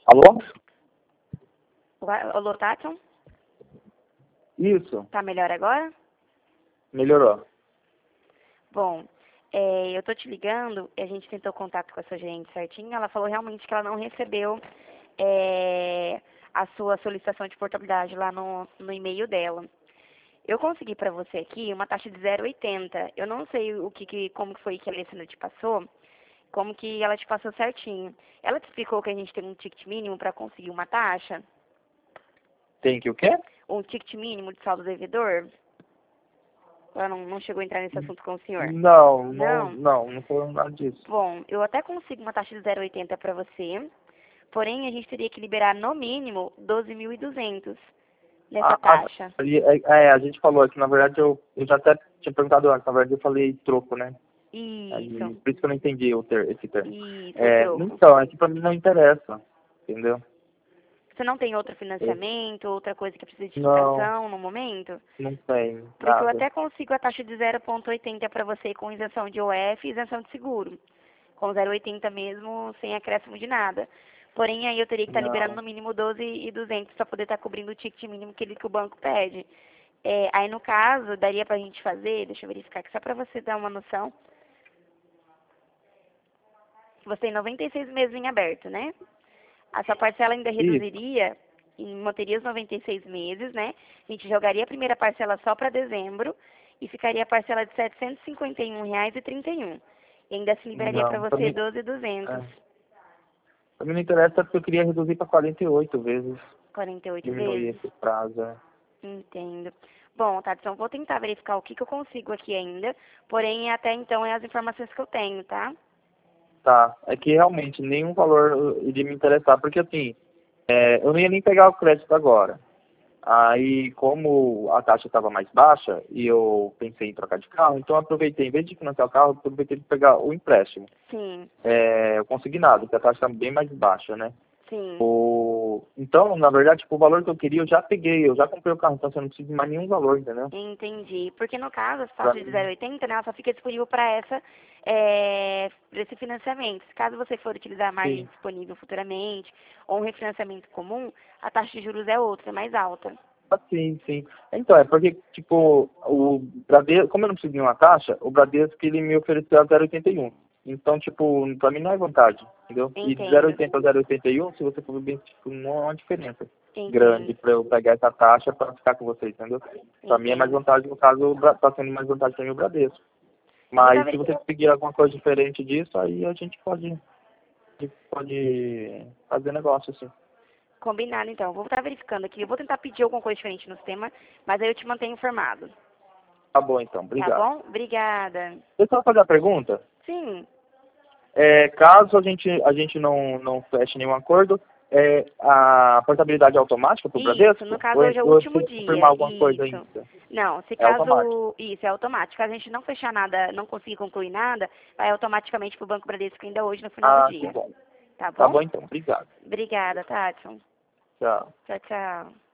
Alô? Alô, Tatson? Isso, Tá melhor agora? melhorou. Bom, eu tô te ligando, a gente tentou contato com a sua gerente certinho, ela falou realmente que ela não recebeu a sua solicitação de portabilidade lá no e-mail dela. Eu consegui para você aqui uma taxa de 0,80. Eu não sei como que foi que a Alessandra te passou, como que ela te passou certinho. Ela te explicou que a gente tem um ticket mínimo para conseguir uma taxa? Tem que o quê? Um ticket mínimo de saldo devedor? Ela não chegou a entrar nesse assunto com o senhor? Não falou nada disso. Bom, eu até consigo uma taxa de 0,80 para você, porém a gente teria que liberar no mínimo 12.200 nessa taxa. A gente falou aqui, na verdade, eu já até tinha perguntado antes, na verdade eu falei troco, né? Aí, Isso, por isso que eu não entendi esse termo. isso, troco. Então, é que pra mim não interessa, entendeu? Você não tem outro É, financiamento, outra coisa que precisa de Não, quitação no momento? não tem Porque eu nada. até consigo a taxa de 0,80 para você com isenção de OF e isenção de seguro. Com 0,80 mesmo, sem acréscimo de nada. Porém, aí eu teria que estar liberando Não. no mínimo 12.200 para poder estar cobrindo o ticket mínimo que o banco pede. Aí, no caso, daria para a gente fazer, deixa eu verificar aqui, só para você dar uma noção, que você tem 96 meses em aberto, né? A sua parcela ainda Isso. reduziria, e manteria os 96 meses, né? A gente jogaria a primeira parcela só para dezembro e ficaria a parcela de R$ 751,31. E ainda assim liberaria para Não, você 12.200. pra mim não interessa porque eu queria reduzir para 48 vezes, 48 diminuir vezes? esse prazo. Entendo. Bom, tá, então vou tentar verificar o que eu consigo aqui ainda. Porém, até então é as informações que eu tenho, tá? Tá, é que realmente nenhum valor iria me interessar, porque assim, eu não ia nem pegar o crédito agora. Aí, como a taxa estava mais baixa e eu pensei em trocar de carro, então eu aproveitei, em vez de financiar o carro, eu aproveitei de pegar o empréstimo. Sim, Eu consignado, porque a taxa está bem mais baixa, né? sim. Então, na verdade, tipo, o valor que eu queria eu já peguei, eu já comprei o carro, então você não precisa de mais nenhum valor, entendeu? Entendi. Porque no caso, a Pra taxa de mim, 0,80, né, ela só fica disponível para pra esse financiamento. Se caso você for utilizar a margem sim. disponível futuramente, ou um refinanciamento comum, a taxa de juros é outra, é mais alta. Sim, sim. Então, é porque, tipo, o Bradesco, como eu não preciso de nenhuma taxa, o Bradesco ele me ofereceu a 0,81. Então, tipo, pra mim não é vantagem, entendeu? E de Entendo, 0,80 a 0,81, se você for bem, tipo, não é uma diferença grande entendo, pra eu pegar essa taxa pra ficar com você, entendeu? Pra mim é mais entendo. vantagem, no caso, tá sendo mais vantagem pra mim o Bradesco. Eu vou estar Mas se você verificando. pedir alguma coisa diferente disso, aí a gente pode fazer negócio, assim. Combinado, então. Vou estar verificando aqui. Eu vou tentar pedir alguma coisa diferente no sistema, mas aí eu te mantenho informado. Tá bom, então. Tá Obrigado. bom? Obrigada. Deixa eu só fazer a pergunta. Sim, Caso a gente não feche nenhum acordo, a portabilidade é automática para o isso. No Bradesco? caso, Ou, hoje é o ou último precisa confirmar dia. alguma coisa Isso. ainda? Não, se É automático. caso isso é automático, a gente não fechar nada, não conseguir concluir nada, vai automaticamente para o Banco Bradesco ainda hoje no final do Ah, que dia. bom. Tá Tá bom? bom então. Obrigado. Obrigada, Tati. Tchau. Tchau, tchau.